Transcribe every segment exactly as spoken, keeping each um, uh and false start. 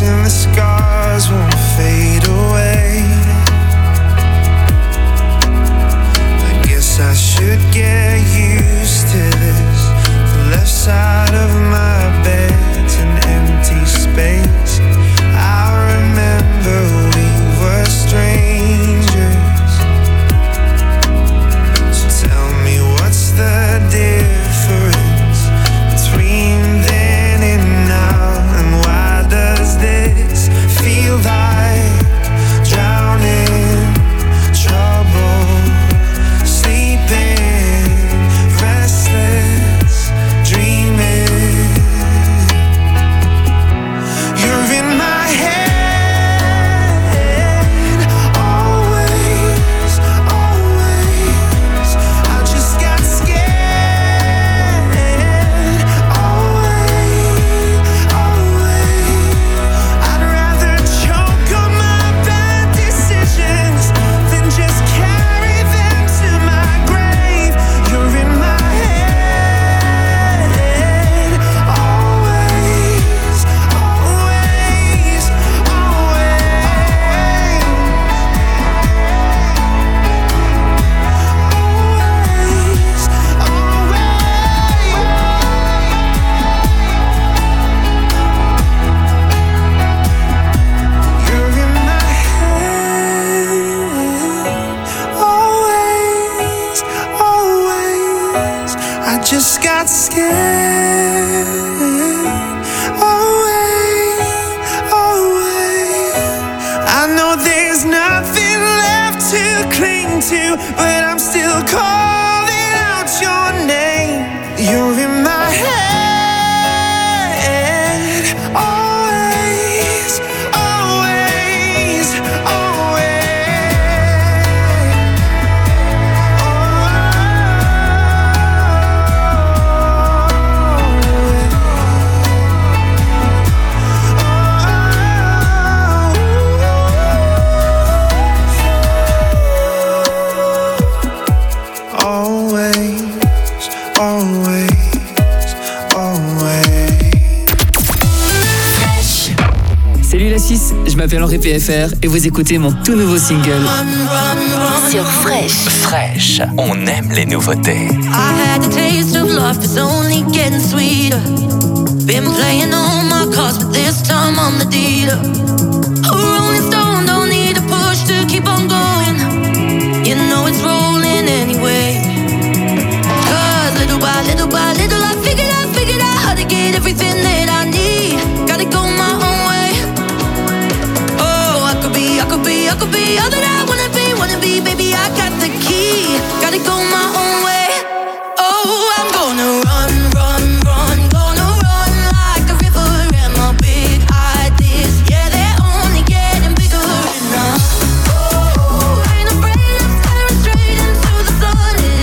and the scars won't fade away. I guess I should get used to this. The left side of my bed's an empty space. I remember we were strangers. So tell me, what's the difference between then and now? And why does this feel like drowning, trouble, sleeping, restless, dreaming? You're in my head, always, always. I just got scared, always, always. I'd rather choke on my bad decisions than just carry them to my grave. You're in my head, always, always, just got scared, always, always. I know there's nothing left to cling to, but I'm still calling out your name. You're in my head, always, always, always. Salut la six, je m'appelle Henri P F R et vous écoutez mon tout nouveau single sur Fresh. Fresh, on aime les nouveautés. I had the taste of love, it's only getting sweeter. Been playing all my cards, but this time I'm the dealer. A rolling stone, don't need a push to keep on going. You know it's rolling anyway. Cause little by little by little I figured out, figured out how to get everything that I need. Gotta go my own way. Oh, I could be, I could be, I could be all that I wanna be, wanna be, baby, I got the key. Gotta go my own way. Oh, I'm gonna run, run, run, gonna run like a river, and my big ideas, yeah, they're only getting bigger. And I, oh, ain't afraid of staring straight into the sun. It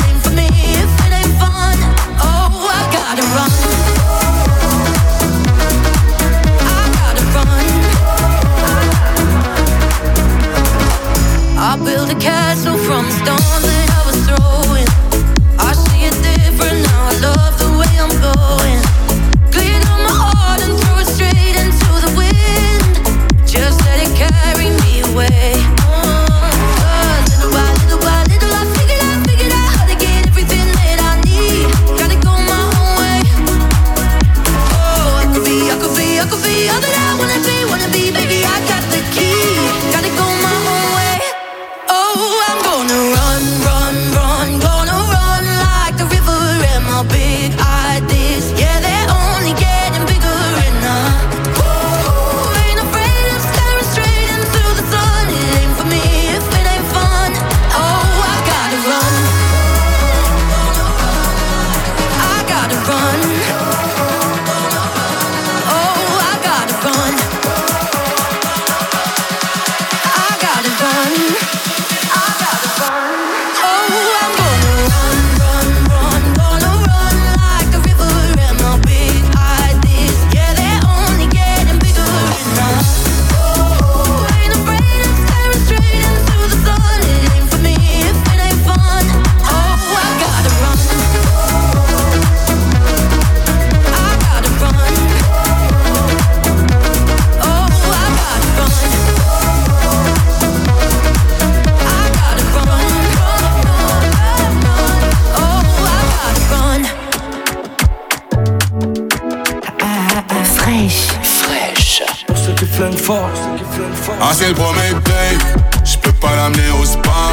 Fresh. Fresh. Pour ceux qui flinguent fort. Ah, c'est le premier date. J'peux pas l'amener au spa.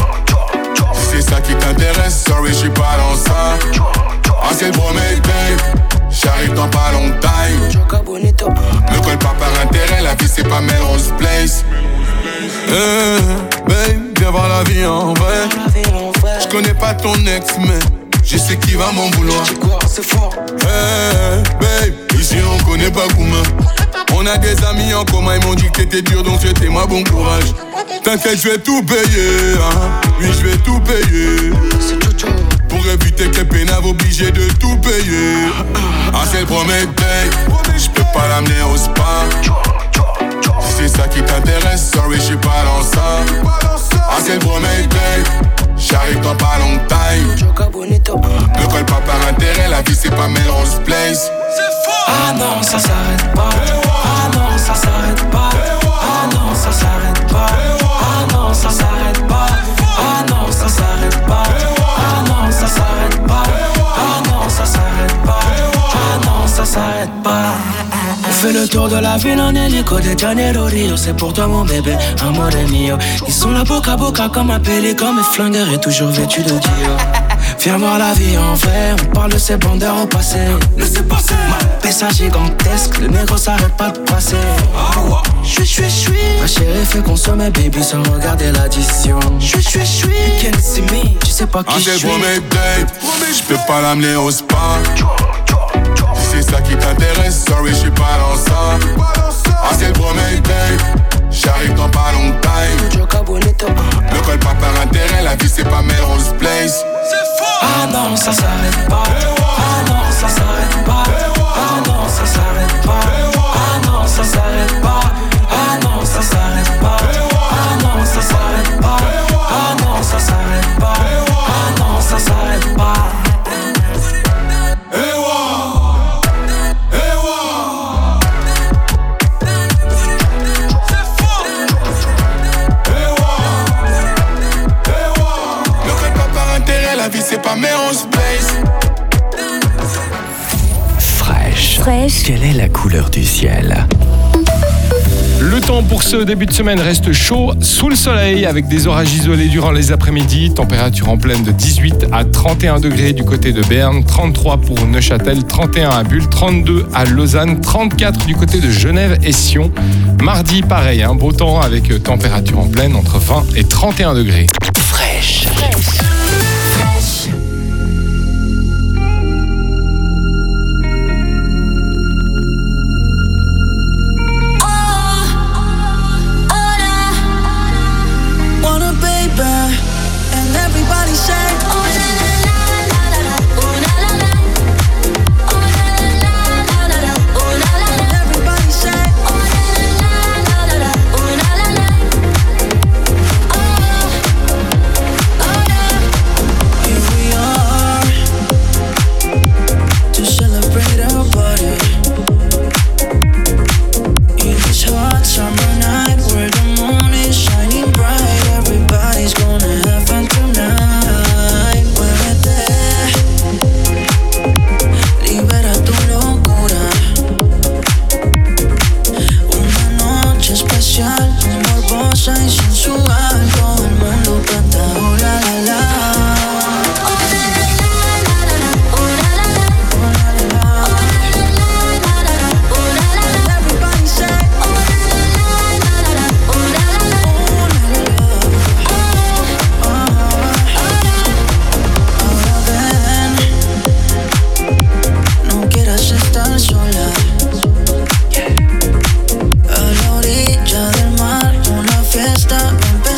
Si c'est ça qui t'intéresse, sorry, j'suis pas dans ça. Ah, c'est le premier date. J'arrive dans pas longtemps. Me colle pas par intérêt, la vie c'est pas Melrose Place. Hey, babe, viens voir la vie en vrai. J'connais pas ton ex, mais je sais qui va m'en vouloir. Hey, babe, ici on connaît pas Kouma. On a des amis en commun, ils m'ont dit que t'étais dur, donc souhaitez-moi bon courage. T'inquiète, je vais tout payer, hein. Oui, je vais tout payer. Pour éviter que les pénaves obligés de tout payer. Ah, c'est le premier date. J'peux pas l'amener au spa. Si c'est ça qui t'intéresse, sorry, j'suis pas dans ça. Ah, c'est le premier date. J'arrive dans pas longtemps. Me colle pas par intérêt, la vie c'est pas Melrose Place. Ah non, ça s'arrête pas. Ah non, ça s'arrête pas. Ah non, ça s'arrête pas. Ah non, ça s'arrête pas. Ah non, ça s'arrête pas. Ah non, ça s'arrête pas. Ah non, ça s'arrête pas. Ah non, ça s'arrête pas. On fait le tour de la ville en hélico de Janeiro Rio. C'est pour toi mon bébé, amore mio. Ils sont là boca à boca comme un pélican, mais flingueurs et toujours vêtus de Dior. Viens voir la vie en vrai, on parle de ces bandeurs au passé. Laissez passer. Ma pessa gigantesque, le négro s'arrête pas de passer. J'suis, j'suis, j'suis. Ma chérie fait consommer baby sans regarder l'addition. J'suis, j'suis, j'suis. Can't see me, tu sais pas qui j'suis. Ah, c'est le premier date. J'peux pas l'amener au spa. Si c'est ça qui t'intéresse, sorry, j'suis pas dans ça. Ah, c'est le premier date. J'arrive dans pas longtemps. Me colle pas par intérêt, la vie c'est pas Melrose Place. Ah non, ça s'arrête pas. Ah non, ça s'arrête pas. Ah non, ça s'arrête pas. Ah non, ça s'arrête pas. Ah non, ça s'arrête pas. Ah non, ça s'arrête pas. Ah non, ça s'arrête pas. Ah non, ça s'arrête pas. La vie c'est pas Melrose Place. Fresh. Fresh. Quelle est la couleur du ciel? Le temps pour ce début de semaine reste chaud, sous le soleil, avec des orages isolés durant les après-midi. Température en pleine de dix-huit à trente et un degrés du côté de Berne, trente-trois pour Neuchâtel, trente et un à Bulle, trente-deux à Lausanne, trente-quatre du côté de Genève et Sion. Mardi, pareil, hein, beau temps avec température en pleine entre vingt et trente et un degrés. Fresh. A la orilla del mar, una fiesta empezó.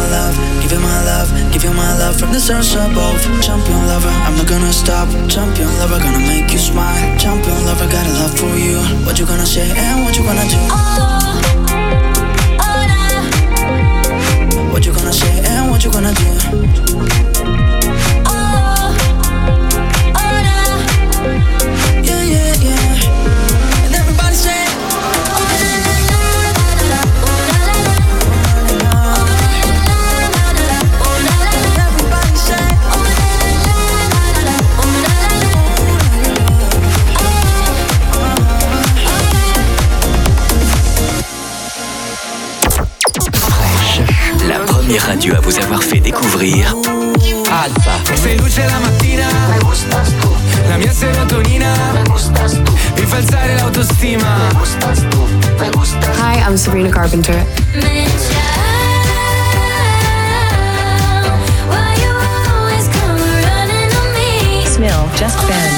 my love, give you my love, give you my love from the stars above. Champion lover, I'm not gonna stop. Champion lover, gonna make you smile. Champion lover, got a love for you. What you gonna say and what you gonna do? Oh, oh, nah. What you gonna say and what you gonna do? Oh, oh, nah. Yeah, yeah, yeah. And everybody say, oh, na, na, na, na, na, na. Oh, na, na, na. Oh, na, na, na, na, na. Oh, na, na, na. Everybody say, oh, na, na, na, na, na. Oh, na, na, na. La première radio à vous avoir fait découvrir Alpha. Sei luce la mattina, me gustas tu. La mia serotonina, me gustas tu. Mi fa alzare l'autostima, me gustas tu, me gustas. Hi, I'm Sabrina Carpenter. Smil, Just Ben.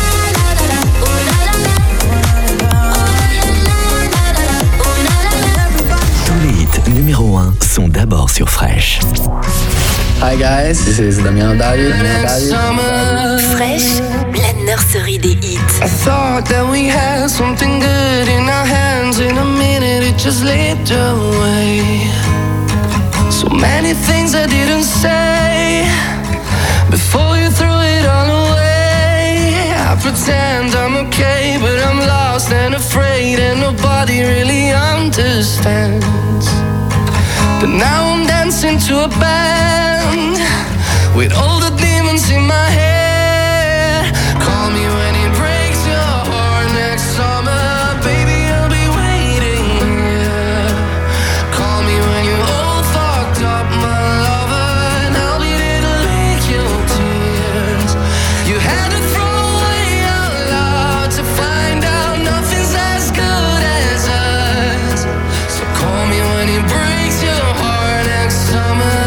Tous les hits numéro un sont d'abord sur Fresh. Hi guys, this is Damien Dario. Fresh, la nurserie des hits. I thought that we had something good in our hands. In a minute it just slipped away. So many things I didn't say before you threw it all away. I pretend I'm okay, but I'm lost and afraid, and nobody really understands. But now I'm dancing to a band with all the demons in my head. Call me when it breaks your heart next summer, baby, I'll be waiting here. Call me when you're all fucked up, my lover, and I'll be there to lick your tears. You had to throw away our love to find out nothing's as good as us. So call me when it breaks your heart next summer.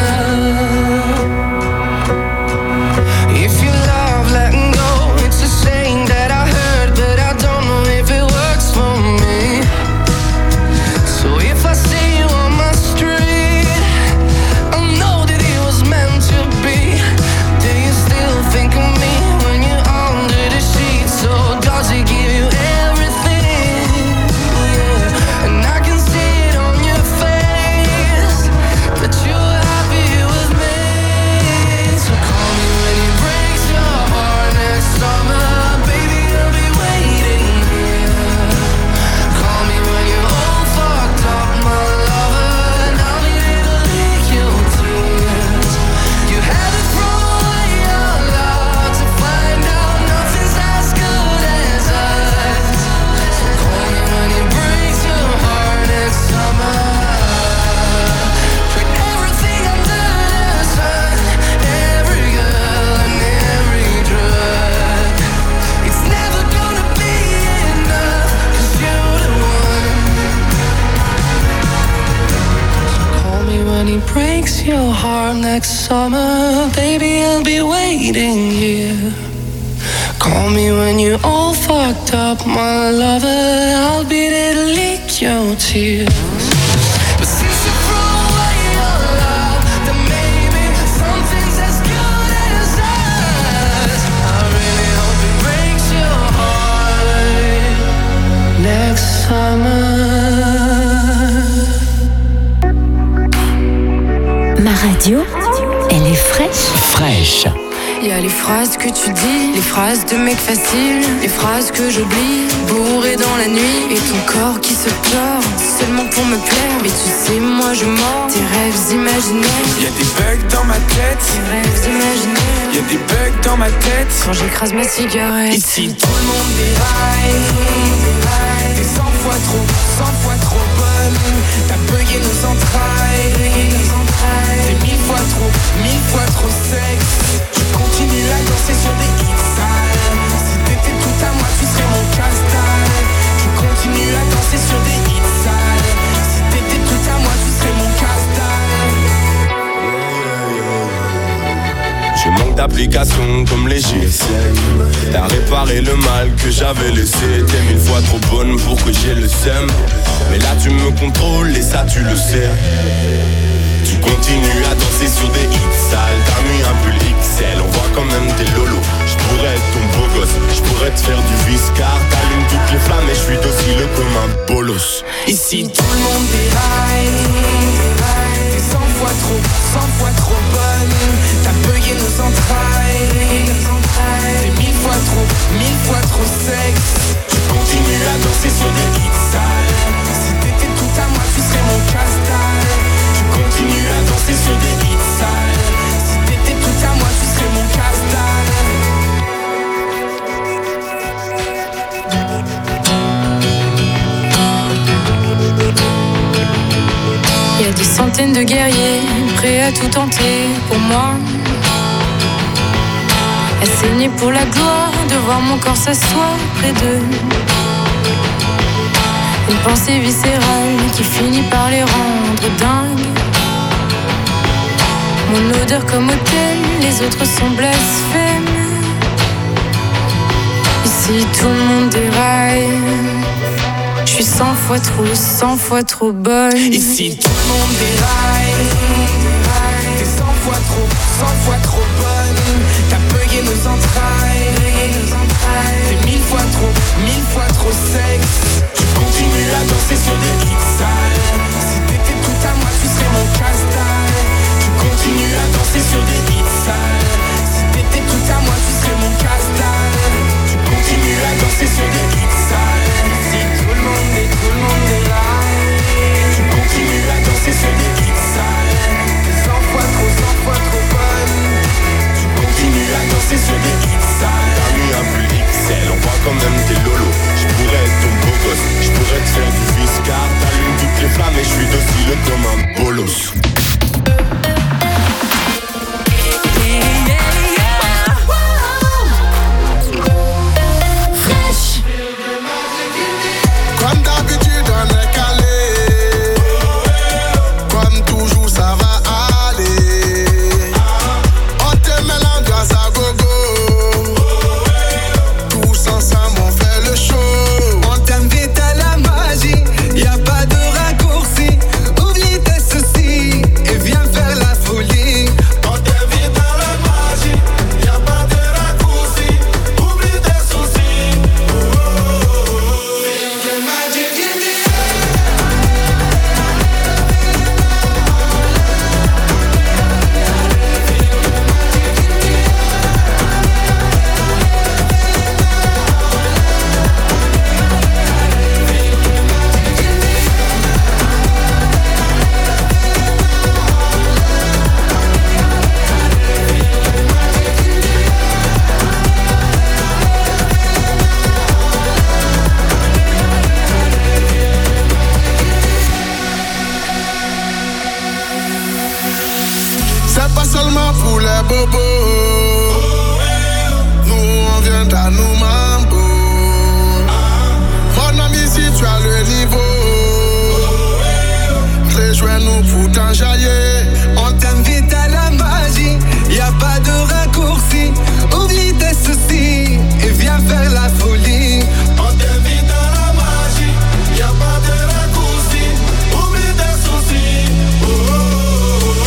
If you love letting go, it's a saying that I heard, but I don't know if it works for me. So if I see you on my street, I know that it was meant to be. Do you still think of me when you're under the sheets? Or does it give you everything? Yeah. And I can see it on your face that you're happy with me. So call me when it breaks your heart next summer, baby, I'll be waiting here. Call me when you're all fucked up, my lover, and I'll be there to lick your tears. You had to throw away your love to find out nothing's as good as us. So call me when it breaks your heart next summer. Put everything under the sun, every girl and every drug. It's never gonna be enough, 'cause you're the one. So call me when it breaks your heart next summer, baby, I'll be waiting here. Call me when you're all fucked up, my lover, I'll be there to lick your tears. But since you threw away your love, then maybe something's as good as us. I really hope it breaks your heart next summer. Ma radio, elle est fraîche. Fresh. Il y a les phrases que tu dis, les phrases de mec facile, les phrases que j'oublie, bourré dans la nuit, et ton corps qui se tord, seulement pour me plaire. Mais tu sais, moi je mens, tes rêves imaginaires. Y'a des bugs dans ma tête, Tes rêves imaginaires. y'a des bugs dans ma tête. Quand j'écrase ma cigarette. Ici tout le monde déraille, t'es cent fois trop, cent fois trop bonne. T'as bugué nos entrailles, t'es mille fois trop, mille fois trop sexe. Je continue à danser sur des hits sales. Si t'étais tout à moi, tu serais mon casse-dalle. Je continue à danser sur des hits sales. Si t'étais tout à moi, tu serais mon casse-dalle. Je manque d'applications comme les G S M. T'as réparé le mal que j'avais laissé. T'es mille fois trop bonne pour que j'ai le seum. Mais là tu me contrôles et ça tu le sais. Tu continues sur des hits sales. T'as mis un pull X L, on voit quand même tes lolos. J'pourrais être ton beau gosse, j'pourrais te faire du viscar. T'allumes toutes les flammes et j'suis docile comme un bolos. Ici tout le monde déraille, t'es cent fois trop, cent fois trop bonne. T'as bugué nos entrailles, t'es mille fois trop, mille fois trop sexe. Je continue à danser sur des hits sales. Si t'étais tout à moi, tu serais mon casse-dalle. Je continue à danser sur des hits sales. Si t'étais tout à moi, tu serais mon casse-dalle. Y a des centaines de guerriers prêts à tout tenter pour moi. À saigner pour la gloire de voir mon corps s'asseoir près d'eux. Une pensée viscérale qui finit par les rendre dingues. Mon odeur comme autel, les autres sont blasphèmes. Ici tout le monde déraille. Je suis cent fois trop, cent fois trop bonne. Ici tout le monde déraille. T'es cent fois trop, cent fois trop bonne. T'as bugué nos entrailles. T'es mille fois trop, mille fois trop sexe. Je continue à danser sur des hits sales. Si t'étais tout à moi, tu serais mon casse-dalle. Je continue à danser sur des hits sales. Si t'étais tout à moi, tu serais mon casse-dalle. Je continue à danser sur des hits sales. Si tout le monde est, tout le monde est là. Je continue à danser sur des hits sales. T'es cent fois trop, cent fois trop bonne. Je continue à danser sur des hits sales. T'as mis un pull X L, on voit quand même tes lolos. J'pourrais être ton beau gosse, j'pourrais te faire du viscar. T'allumes toutes les flammes et j'suis docile comme un bolos. Comme d'habitude on est calé. Comme toujours ça va aller. On te met l'ambiance à gogo. Tous ensemble on fait le show. On t'invite à la magie, y a pas de raccourci. Oublie tes soucis et viens faire la folie. On t'invite à la magie, y a pas de raccourci. Oublie tes soucis. Oh, oh, oh, oh. C'est pas seulement pour les bobos. Nous on vient d'à nous mambo. Mon ami si tu as le niveau, rejoins-nous pour t'enjailler. On t'invite à la magie, y a pas de raccourci. Oublie tes soucis et viens faire la folie. On t'invite à la magie, y a pas de raccourci. Oublie tes soucis. Oh, oh, oh, oh.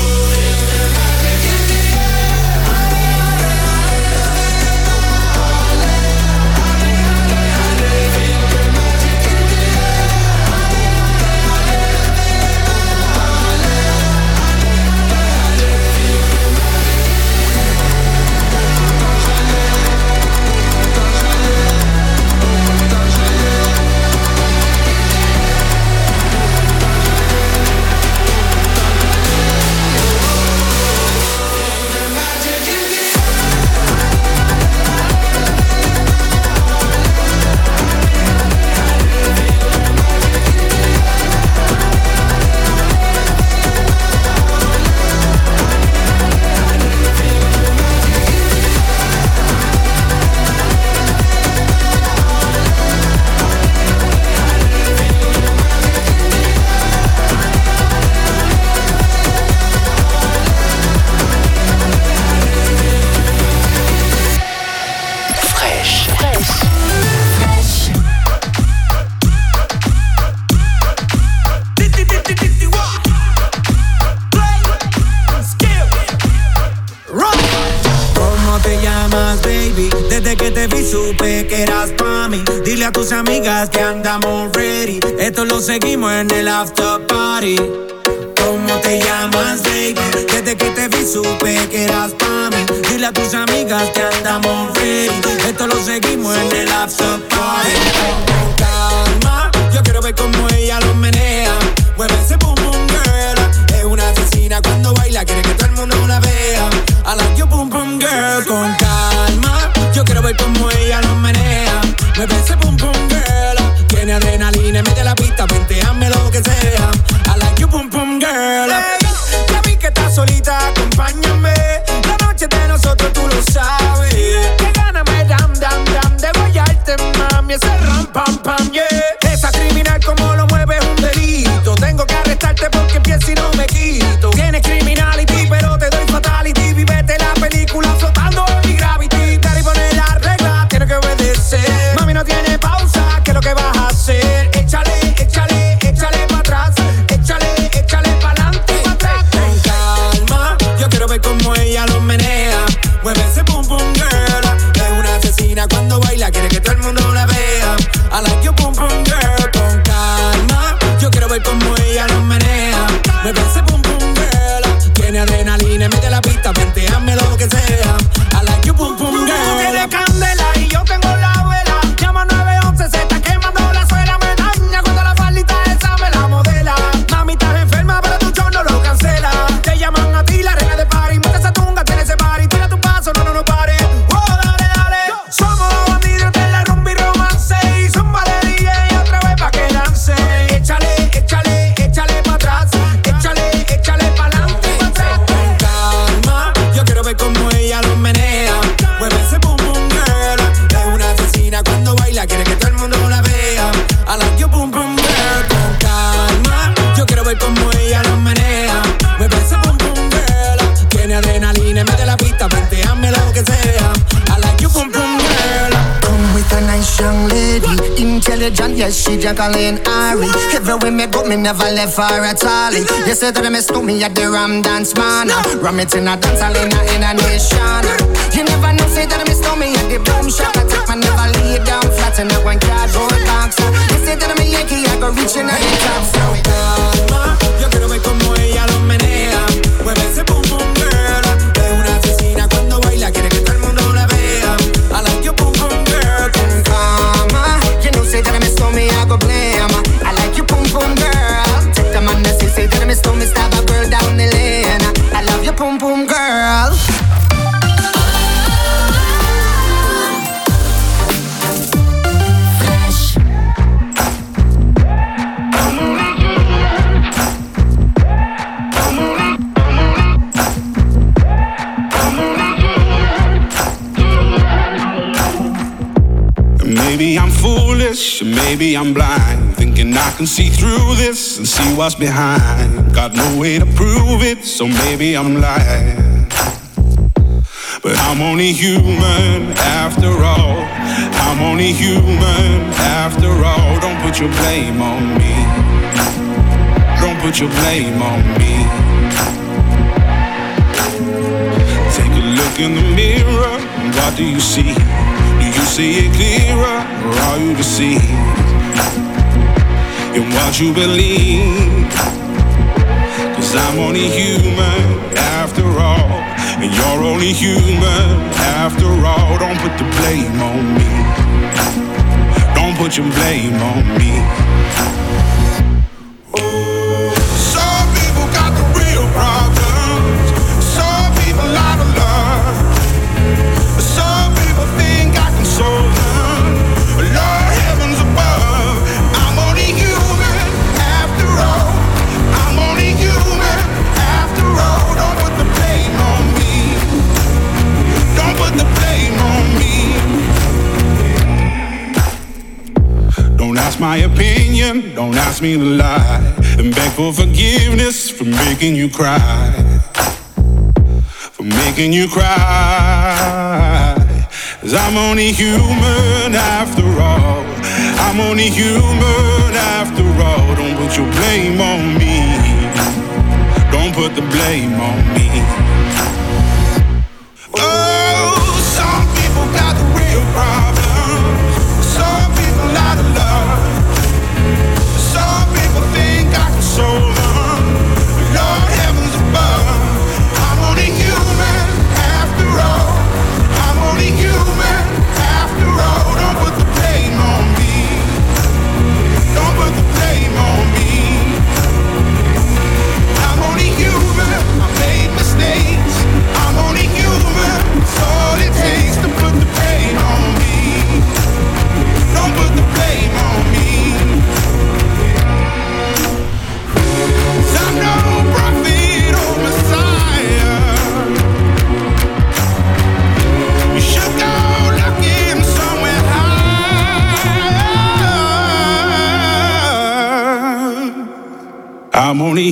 vi supe que eras pa' mí. Dile a tus amigas que andamos ready. Esto lo seguimos en el after party. ¿Cómo te llamas, baby? Desde que te vi supe que eras pa' mí. Dile a tus amigas que andamos ready. Esto lo seguimos en el after party. Con calma, yo quiero ver cómo ella lo menea. Mueve ese boom boom girl. Es una asesina cuando baila, quiere que todo el mundo la vea. I like your boom boom girl. Con calma, yo quiero ver cómo ella lo menea. Mueve ese boom boom girl. Tiene adrenalina en medio de la pista, venteame lo que sea. I like your boom boom girl. Hey, ya vi que estás solita, acompáñame. La noche de nosotros tú lo sabes. Que gana me dam dam dam de guayarte, mami. Ese ram pam pam, yeah. Esa criminal como lo mueve es un delito. Tengo que arrestarte porque empiezo y no me quito. Tienes criminality pero te doy fatality. Vivete la película flotando en mi gravity. Cari pone la regla, tienes que obedecer. Mami no tiene pausa, ¿qué es lo que vas a hacer? Échale, échale, échale pa' atrás. Échale, échale pa'lante y pa' atrás. Con calma, yo quiero ver cómo ella lo menea. Mueve ese boom boom girl. Es una asesina cuando baila, quiere que todo el mundo la vea. I like your boom boom girl. Con calma, yo quiero ver cómo ella lo menea. Mueve ese boom boom girl. Tiene adrenalina en medio de la pista, venteame lo que sea. I like your boom boom girl. Tú tienes candela y yo tengo la vela. Llama nueve once, se está quemando la suela. Me daña cuando la faldita esa me la modela. Mami, estás enferma, pero tu show no lo cancela. Te llaman a ti, la reina de party. Mete esa tunga, tiene ese party. Tira tu paso, no, no, no pare. Oh, dale, dale. Somos los bandidos de la rumba y romance. Y zumba de D J otra vez pa' que dance. Échale, échale, échale pa' atrás. Échale, échale pa'lante y pa' atrás. Con calma, yo quiero ver cómo ella lo menea. Mueve ese boom boom girl. Es una asesina cuando baila, quiere que todo el mundo la vea. I like your boom boom girl. Con calma, yo quiero ver cómo ella lo menea. Mueve ese boom boom girl. Tiene adrenalina en medio de la pista, venteame lo que sea. I like your boom boom girl. Come with a nice young lady, intelligent, yes, she Jacqueline Ari. Everywhere me go, me never left her at all. You said that I miss me at the Ram Dance Man. Ram it in a dance hall in a, in a nation. You never know, say that I miss me at the Boom Shop. I take my never lay down flat in a one cardboard box. You said that I'm a Yankee, I go reaching out the top. So calma, yo quiero ver cómo ella lo menea. Mueve ese boom boom girl. Es una asesina cuando baila, quiere que todo el mundo la vea. I like your boom boom girl. Con calma, you know, say that I miss me, I go blame. I like your boom boom girl. Take the man that say, say that I miss me, stab a girl down the lane. I love your boom boom girl. Maybe I'm foolish, maybe I'm blind, thinking I can see through this and see what's behind. Got no way to prove it, so maybe I'm lying. But I'm only human after all. I'm only human after all. Don't put your blame on me. Don't put your blame on me. Take a look in the mirror, and what do you see? Do you see it clearer, or are you deceived in what you believe? Cause I'm only human after all, and you're only human after all. Don't put the blame on me. Don't put your blame on me. Some people got the real problems. Some people out of love. Some people think I can solve them. Lord, heavens above, I'm only human after all. I'm only human after all. Don't put the blame on me. Don't put the blame on me. Don't ask my opinion, don't ask me to lie, and beg for forgiveness for making you cry. For making you cry. Cause I'm only human after all. I'm only human after all. Don't put your blame on me. Don't put the blame on me. Oh, some people got the real problem.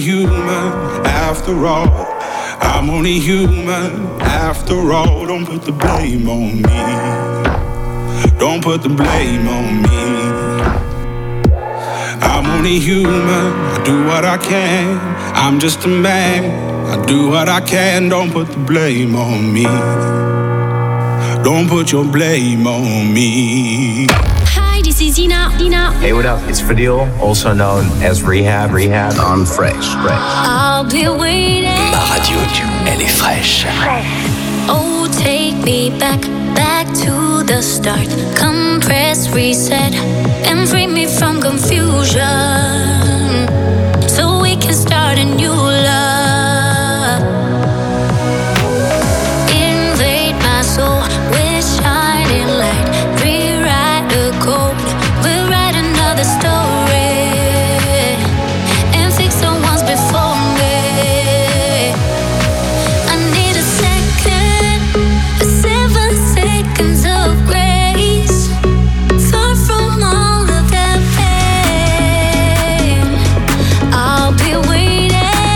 human after all. I'm only human after all. Don't put the blame on me. Don't put the blame on me. I'm only human, I do what I can. I'm just a man, I do what I can. Don't put the blame on me. Don't put your blame on me. Hi, this is Dina. Dina. Hey, what up? It's Fadil, also known as Rehab. Rehab on Fresh. Fresh. I'll be waiting. Ma radio, elle est fraîche. Oh, take me back, back to the start. Compress, reset, and free me from confusion, so we can start a new love. Invade my soul with shining light. Rewrite the code, we'll write another story, and fix the ones before me. I need a second, a seven seconds of grace, far from all of that pain. I'll be waiting.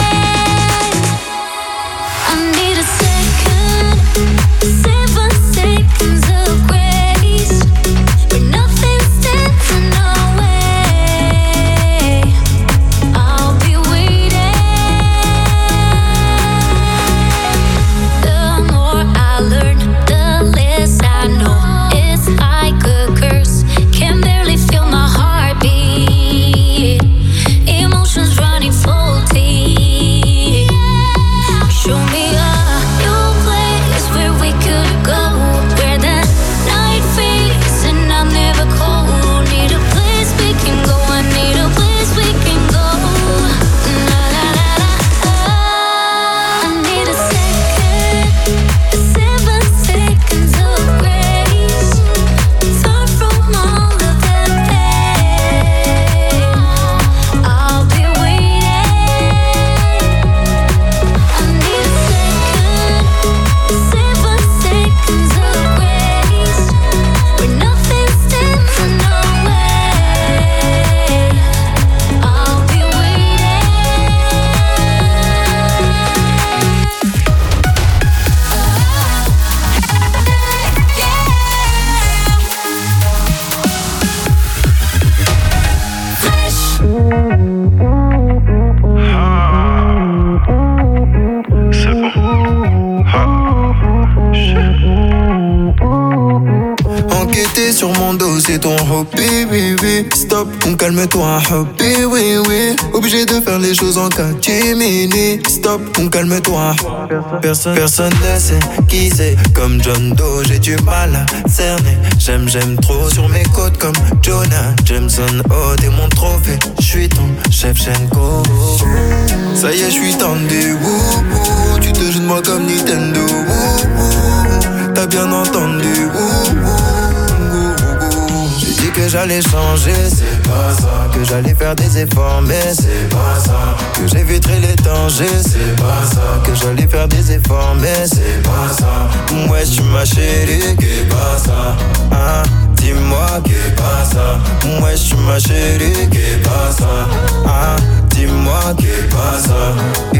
I need a second, seven seconds of grace, but nothing stands in our way. I'll be waiting. The more I learn, the less I know. It's like a curse, can barely feel my heartbeat. Emotions running faulty. Show me a new place where we could go, where the night fades and I'm never cold. Need a place we can go, I need a place we can go. La la la la. I need a second, a seven seconds of grace, far from all of that pain. I'll be waiting. I need a second, seven seconds of grace, where nothing stands in our way. I'll be waiting. Enquêter sur mon dos, c'est ton hobby, oui, oui. Stop, on calme-toi, hobby, oui, oui. Obligé de faire les choses en catimini. Stop, on calme-toi. Personne, personne ne sait qui c'est. Comme John Doe, j'ai du mal à cerner. J'aime, j'aime trop sur mes côtes comme Jonah Jameson. Oh, t'es mon trophée, j'suis ton Shevchenko. Ça y est, j'suis tendu, wouh, wouh. Tu te joues de moi comme Nintendo, wouh, wouh. T'as bien entendu, wouh, wouh. J'ai dit que j'allais changer, c'est pas ça. Que j'allais faire des efforts, mais c'est pas ça. Que j'éviterai les dangers, c'est pas ça. Que j'allais faire des efforts, mais c'est pas ça. Ouais, tu ma chérie, qu'est pas ça. Hein, dis-moi qu'est pas ça. Ouais, tu ma chérie, qu'est pas ça. Hein, dis-moi qu'est pas ça.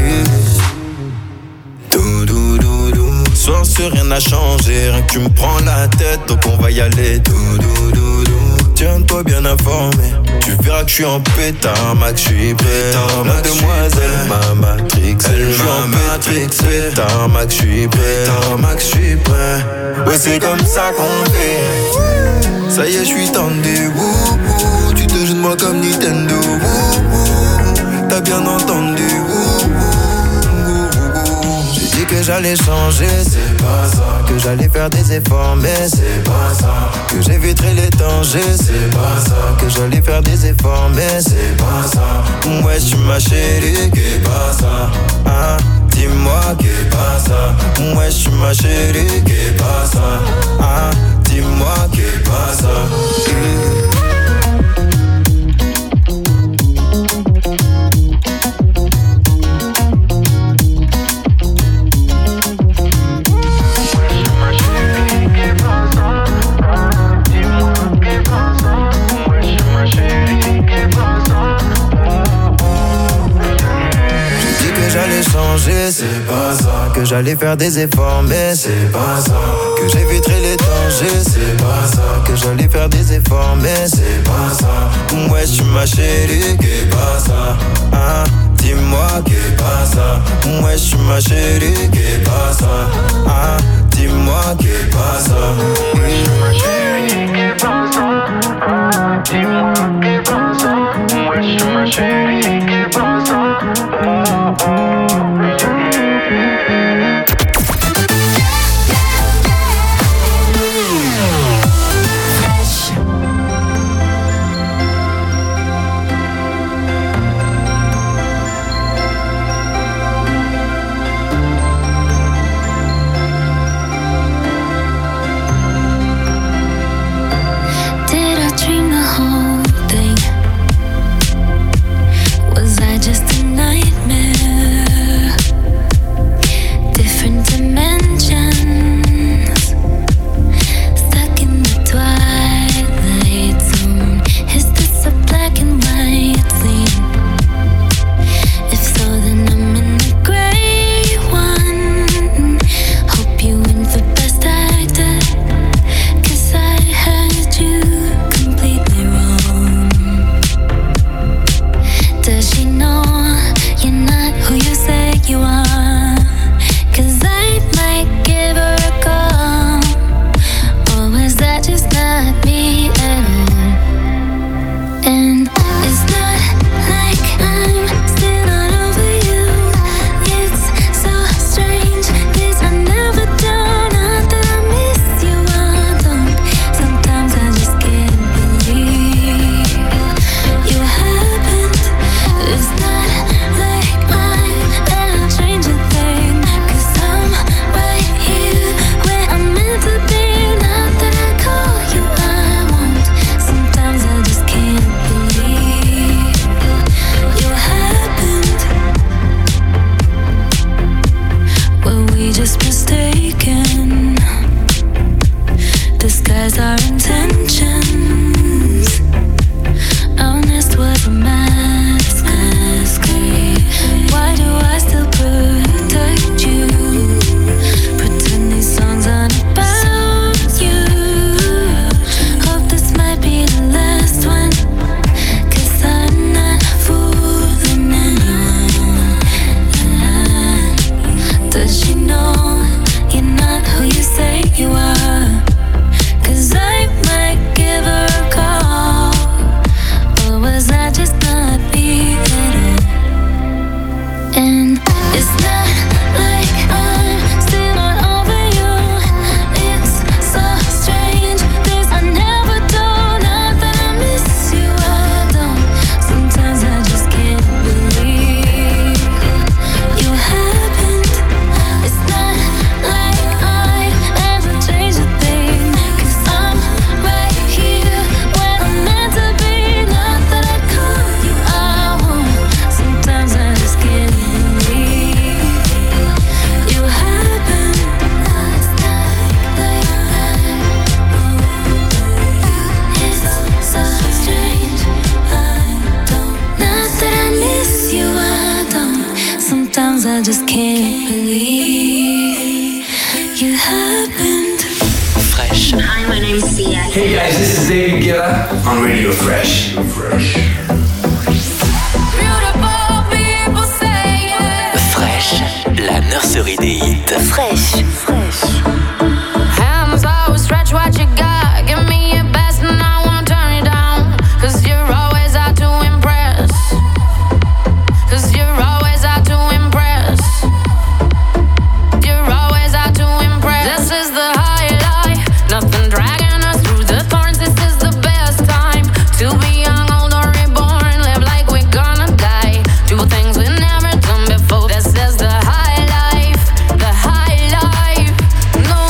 Dou dou dou dou. Soir sur rien n'a changé, rien que tu me prends la tête, donc on va y aller. Dou dou dou dou. Tiens-toi bien informé, tu verras que je suis en pétard, Max, je suis prêt. La demoiselle m'a matrixé, je suis en matrixé. Pétard, Max, je suis prêt. Max, je suis prêt. Ouais, c'est comme ça qu'on fait. Ça y est, je suis tendu, wouh, wouh. Tu te joues de moi comme Nintendo, wouh, wouh. T'as bien entendu, wouh, wouh. J'ai dit que j'allais changer, c'est pas ça. Que j'allais faire des efforts, mais c'est pas ça. Que j'éviterai les dangers, c'est pas ça. Que j'allais faire des efforts, mais c'est pas ça. Ouais, tu ma chérie, qu'est pas ça. Hein, dis-moi qu'est pas ça. Ouais, tu ma chérie, qu'est pas ça. Hein, dis-moi qu'est pas ça. Mmh. que j'allais faire des efforts, mais c'est pas ça. Que j'éviterai les dangers, c'est pas ça. Que j'allais faire des efforts, mais c'est pas ça. Ouais, tu ma chérie, qu'est pas ça. Hein, dis-moi qu'est pas ça. Ouais, tu ma chérie, qu'est pas ça. Hein, dis-moi qu'est pas ça. Ouais, tu ma chérie, qu'est pas ça. Hein, dis-moi qu'est pas ça. Ouais, tu ma chérie, qu'est pas ça. Oh, oh. Hey guys, this is David Guetta on Radio Fresh. Fresh. Fresh, la nurserie des hits. Fresh. Fresh. Hands always stretch what you got. Give me your best and I won't turn it down. Cause you're always out to impress. Cause you're always out to impress. You're always out to impress. This is the high life. Nothing dragging us through the thorns. This is the best time to be young, old or reborn. Live like we're gonna die. Do things we've never done before. This is the high life. The high life. No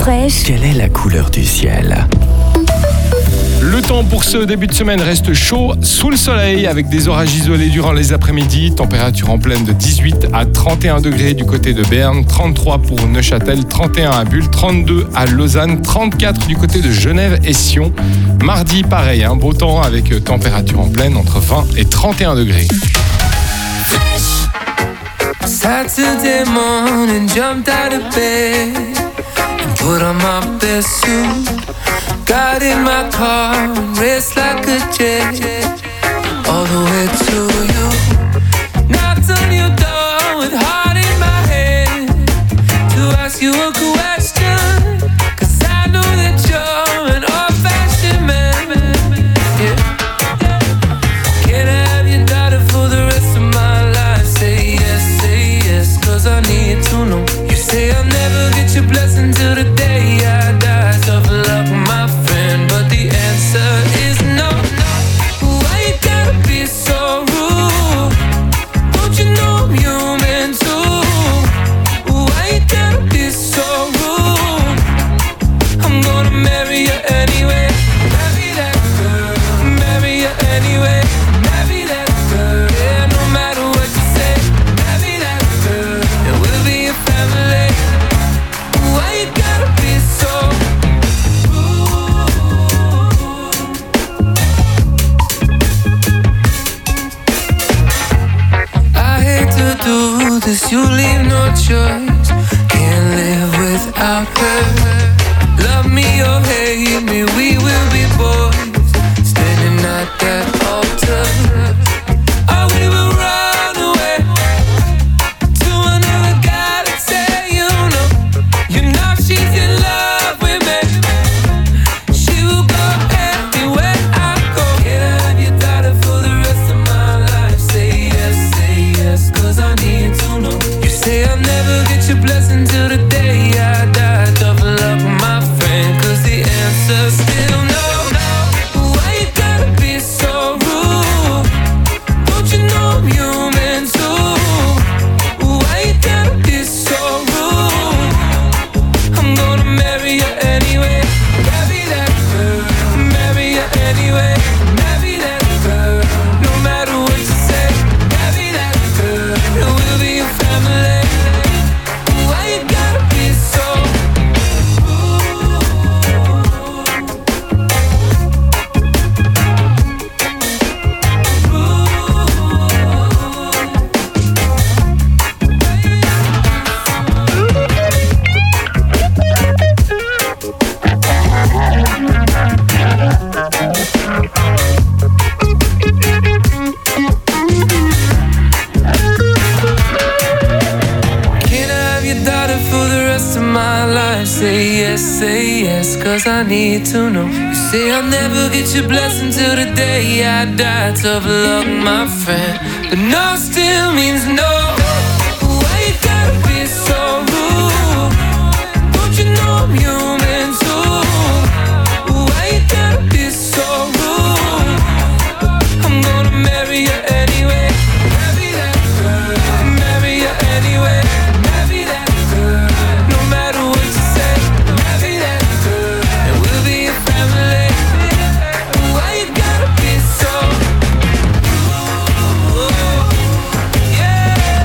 fraîche. Quelle est la couleur du ciel? Le temps pour ce début de semaine reste chaud, sous le soleil, avec des orages isolés durant les après-midi. Température en pleine de dix-huit à trente et un degrés du côté de Berne, trente-trois pour Neuchâtel, trente et un à Bulle, trente-deux à Lausanne, trente-quatre du côté de Genève et Sion. Mardi, pareil, hein, beau temps avec température en pleine entre vingt et trente et un degrés. Saturday morning, jumped out of bed and put on my best suit. Got in my car and raced like a jet all the way to you. Knocked on your door with heart in my head to ask you a question, 'cause I know that you're an old-fashioned man. Yeah. Can I have your daughter for the rest of my life? Say yes, say yes, 'cause I need to know. You say I'll never get your blessing till the day I die. Tough luck, my friend, but the answer is no. Why you gotta be so rude? Don't you know I'm human too? Why you gotta be so rude? I'm gonna marry you anyway. Marry that girl, marry you anyway. Marry that girl, yeah, no matter what you say. Marry that girl, and we'll be a family. Why you gotta be so do this, you leave no choice. Can't live without her. Love me or hate me, we will be boys standing at that altar. Or we will run away to another guy that say you know, you know she's in love with me. She will go anywhere I go. Can I have your daughter for the rest of my life? Say yes, say yes, 'cause I need to know. You say I'll never get your blessing till the day I die. Tough luck, my friend, 'cause the answer's still no. Why you gotta be so rude? Don't you know I'm human too? Why you gotta be so rude? I'm gonna marry you anyway. Marry that girl, marry you anyway. Marry that girl, no matter what you say. Marry that girl, and we'll be a family. Why you gotta be so Can I have your daughter for the rest of my life? Say yes, say yes, 'cause I need to know. You say I'll never get your blessing till the day I die. Tough luck, my friend, but no still means no. Why you gotta be so rude? Don't you know I'm human too? Why you gotta be so rude? I'm gonna marry you anyway. Marry that girl, marry you anyway. Marry that girl, no matter what you say. Marry that girl, and we'll be a family. Why you gotta be so rude? Yeah.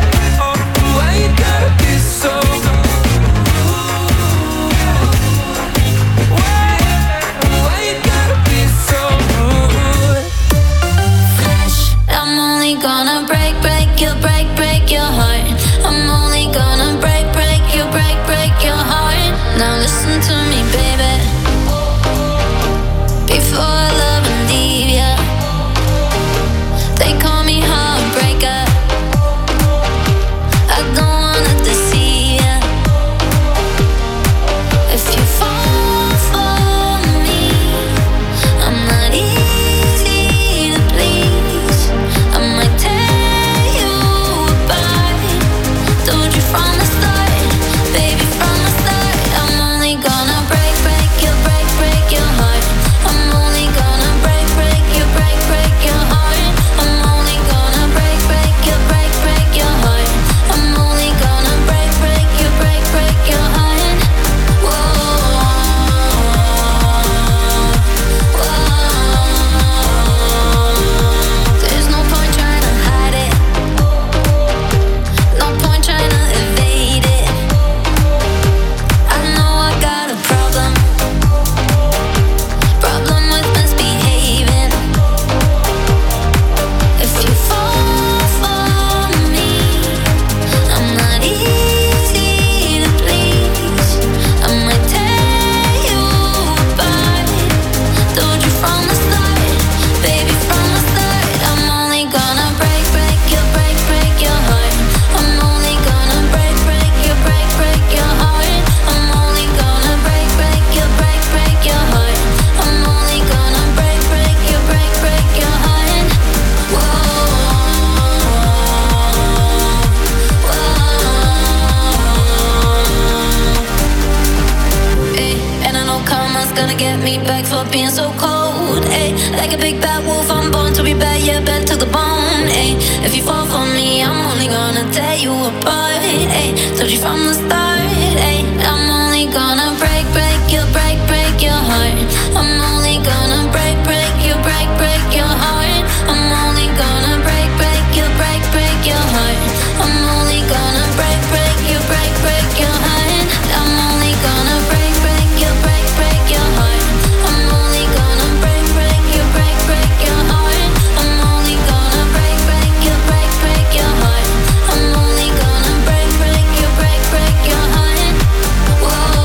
gonna get me back for being so cold. Ay, like a big bad wolf, I'm born to be bad, yeah, bad to the bone. Ay, if you fall for me, I'm only gonna tear you apart. Ay, told you from the start. Ay, I'm only gonna break, break you, break, break your heart. I'm only gonna break, break you, break, break your heart. I'm only gonna break, break you, break, break your heart. I'm only gonna break, break you, break, break your heart. I'm only gonna break, break you, break, break your heart. I'm only gonna break, break you, break, break your heart. I'm only gonna break, break you, break, break your heart. I'm only gonna break, break you, break, break your heart. Whoa,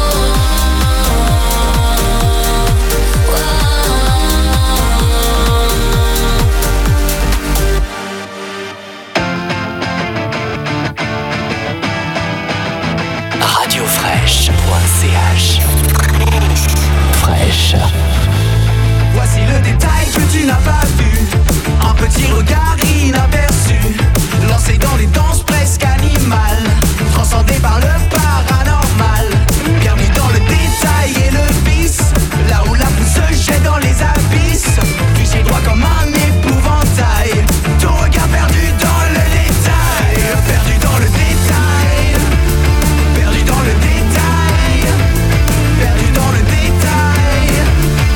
radio fraîche point c h. Fraîche. Voici le détail que tu n'as pas vu. Un petit regard inaperçu, lancé dans les danses presque animales, transcendé par le paranormal, permis dans le détail et le vice, là où la foule se jette dans les abysses, fiché droit comme un épouvantail, ton regard perdu dans le détail, perdu dans le détail, perdu dans le détail, perdu dans le détail,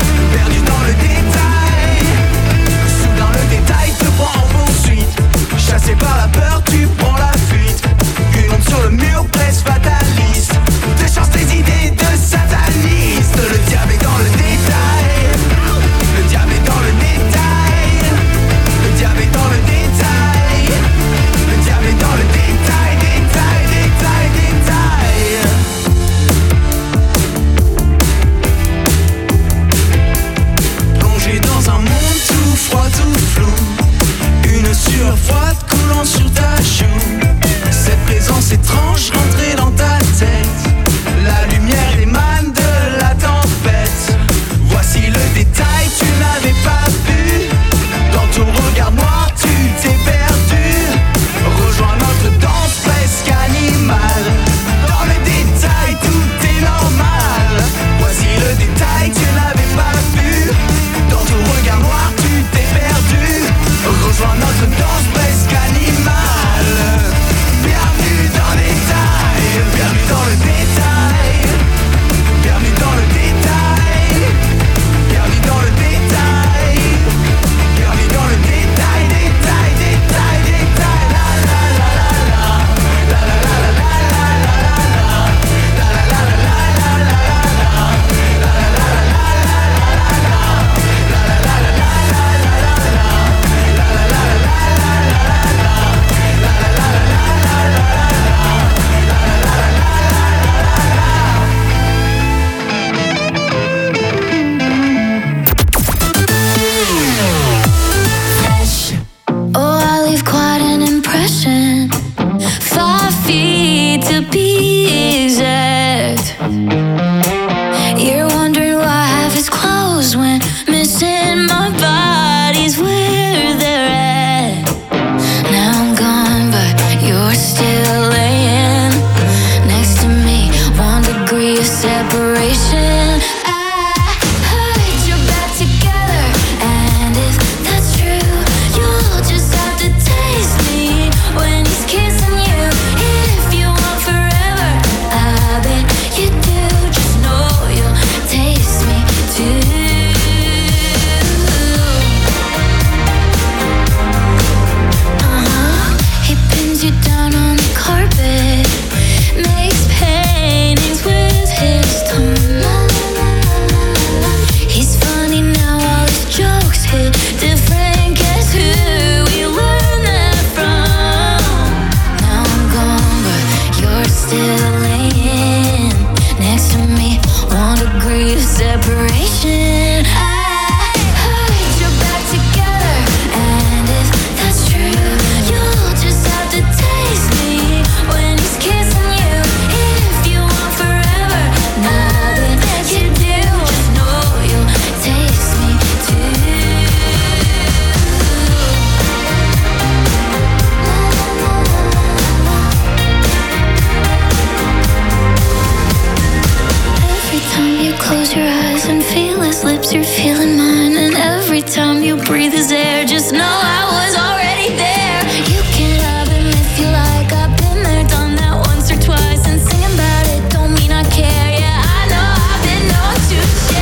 you're feeling mine, and every time you breathe his air, just know I was already there. You can love him if you like. I've been there, done that once or twice, and singing about it don't mean I care. Yeah, I know I've been known to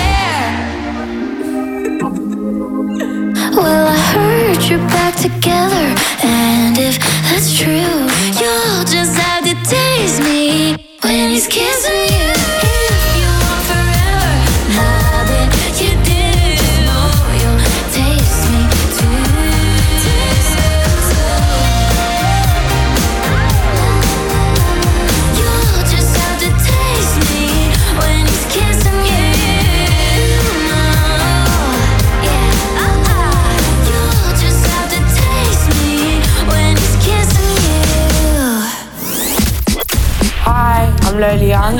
share. Well, I heard you're back together, and if that's true, you'll just have to taste me when he's kissing you. If you want forever, now that you do, you'll taste me too. Taste me too. You'll just have to taste me when he's kissing you. Yeah, uh-uh. You'll just have to taste me when he's kissing you. Hi, I'm Liliane.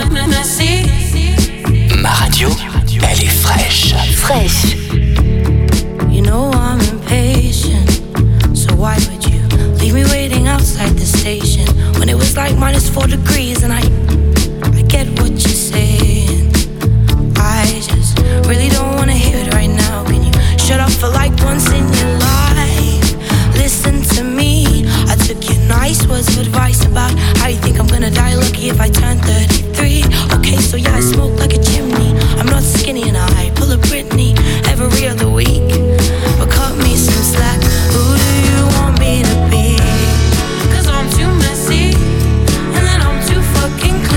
Ma radio, elle est fraîche. Fraîche. You know I'm impatient, so why would you leave me waiting outside the station when it was like minus four degrees? And I, I get what you're saying. I just really don't wanna hear it right now. Can you shut up for like once in your life? Listen to me. I took your nice words of advice about how you think I'm gonna die lucky if I turn thirty-three. Okay, so yeah, I smoke like a chimney. I'm not skinny and I pull a Britney every other week. But cut me some slack. Who do you want me to be? Cause I'm too messy, and then I'm too fucking clean.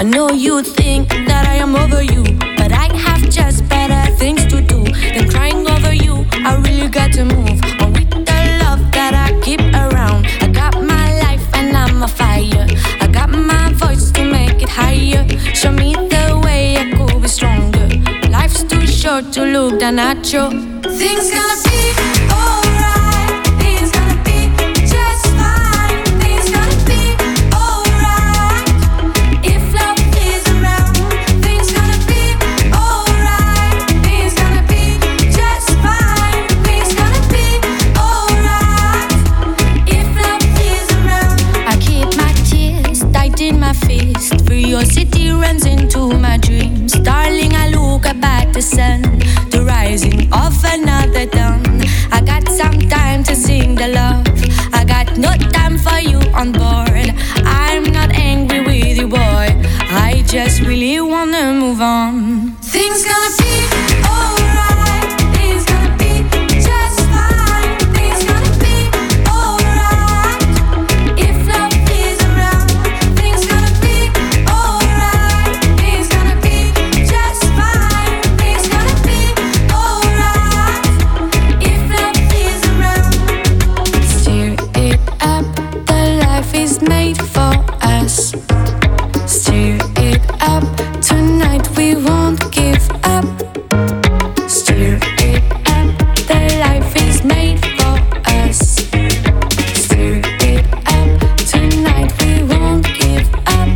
I know you think that I am over you, but I have just better things to do than crying over you. I really got to move on with the love that I keep around. I got my life and I'm a fire. I got my voice to make it higher. Show me the way I could be stronger. Life's too short to look down at you. Things gonna be alright. Things gonna be just fine. Things gonna be alright. If love is around, things gonna be alright. Things gonna be just fine. Things gonna be alright. If love is around, I keep my tears tight in my fist. Curiosity runs into my dreams. Darling, I look up at the sun, the rising of another dawn. I got some time to sing the love. I got no time for you on board. I'm not angry with you, boy. I just really wanna move on. Things gonna be alright. Things gonna be just fine. Things gonna be alright. If love is around, things gonna be alright. Things gonna be just fine. Things gonna be alright. If love is around, stir it up. The life is made for us. Stir it up. Tonight we won't give up. Stir it up. The life is made for us. Stir it up. Tonight we won't give up.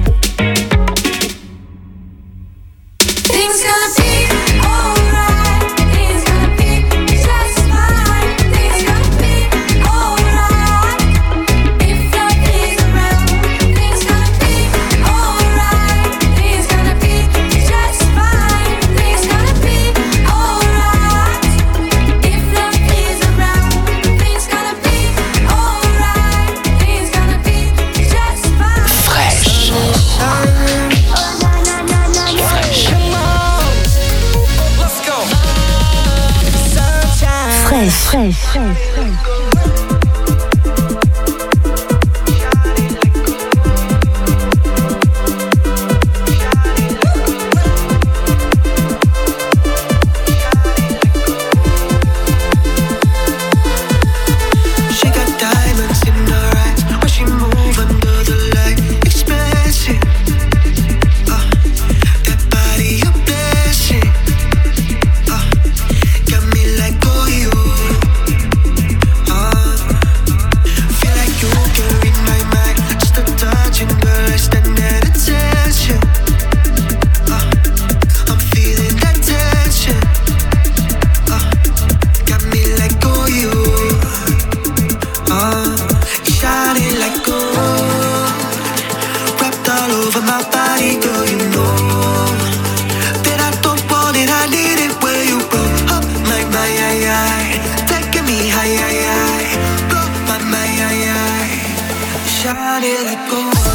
Things gonna be alright. Things gonna be just fine. Things gonna be alright. If love is around, things gonna be alright. Things gonna be just fine. Things gonna be alright. If love is around, things gonna be alright. Things gonna be just fine. Fresh. Fresh. She got diamonds in her eyes when she move under the light. Expensive, uh, that body a blessing. Uh, got me like oh you. Uh, feel like you can read my mind. Just a touch and girl, I stand at attention. Uh, I'm feeling that tension. Uh, got me like oh you. Uh, shining like gold, wrapped all over my body, girl. You know that I don't want it, I need it where you go. Up my my ay ay, taking me high ay ay, blow my my ay ay, shining like gold.